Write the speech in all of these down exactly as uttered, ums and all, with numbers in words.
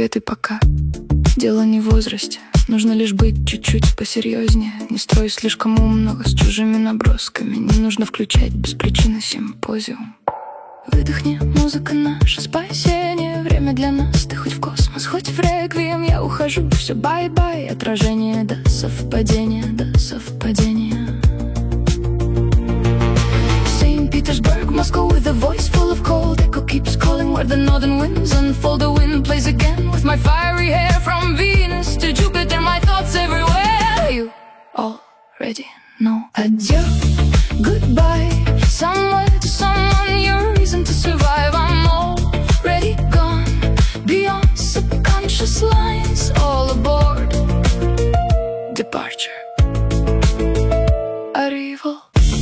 ответы пока. Дело не в возрасте, нужно лишь быть чуть-чуть посерьезнее. Не строй слишком умного с чужими набросками. Не нужно включать без причины симпозиум. Выдохни, музыка наше спасение. Время для нас, ты хоть в космос, хоть в реквием. Я ухожу, все бай-бай. Отражение до совпадения, до совпадения. Saint-Petersburg, Moscow with a voice full of cold. Echo keeps calling where the northern winds unfold. The wind plays again with my fiery hair. From Venus to Jupiter, my thoughts everywhere. You already know. Adieu, goodbye. Somewhere to someone, your reason to survive. I'm already gone, beyond subconscious lines. All aboard. Departure. Arrival.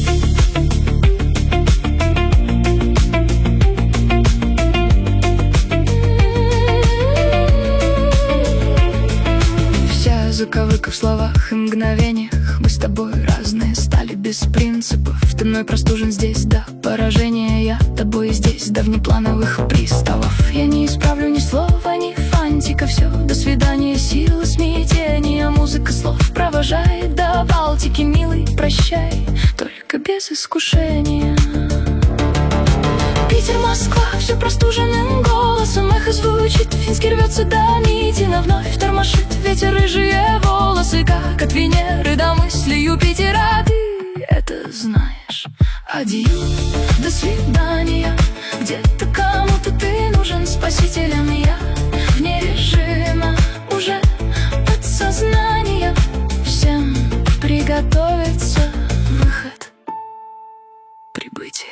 Вся заковыка в словах и мгновениях. Мы с тобой разные, стали без принципов. Ты мной простужен здесь до поражения. Я тобой здесь до внеплановых приставов. Я не исправлю ни слова, ни фантика. Все, до свидания, силы смятения. Музыка слов провожает до Балтики. Милый, прощай, только без искушения. Питер, Москва, все простуженным голосом. Эхо звучит, Финский рвется до Митина. Вновь тормошит ветер рыжие волосы. Как от Венеры до мысли Юпитера. Ты это знаешь. Адью, до свидания. Где-то кому-то ты нужен спасителем. Я вне режима, уже подсознание. Всем приготовиться. Выход. Прибытие.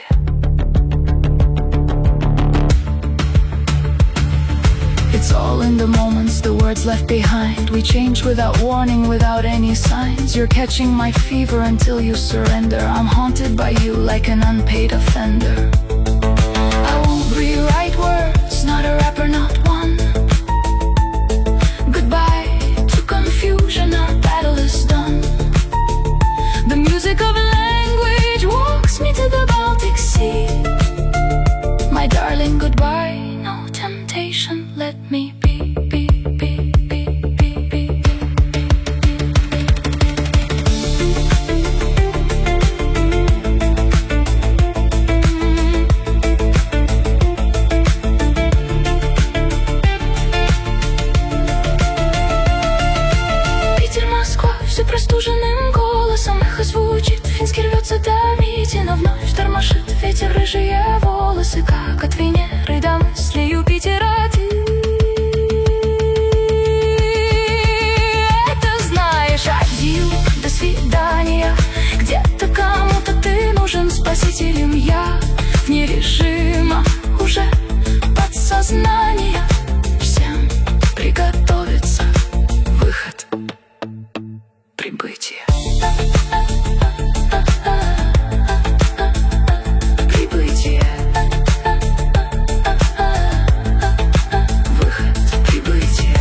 It's all in the moments, the words left behind. We change without warning, without any signs. You're catching my fever until you surrender. I'm haunted by you like an unpaid offender. I won't rewrite words, not a rapper, not one. Goodbye to confusion, our battle is done. The music of language walks me to the Baltic Sea. My darling, goodbye, no temptation, let me be, be, be, be, be, be. Питер, Москва, все простуженным голосом. Эхо звучит, Финский рвется до Митина. Вновь тормошит ветер рыжие волосы. Как от Венеры до мысли Юпитера. Ты это знаешь. Адью, до свидания. Где-то кому-то ты нужен спасителем. Я вне режима, уже подсознание. Всем приготовиться. Выход. Прибытие. Прибытие. Выход. Прибытие.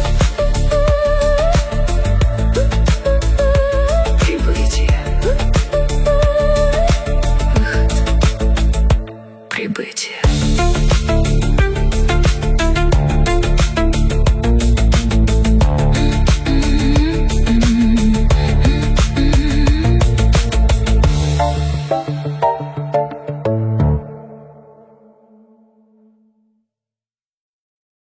Прибытие. Выход. Прибытие.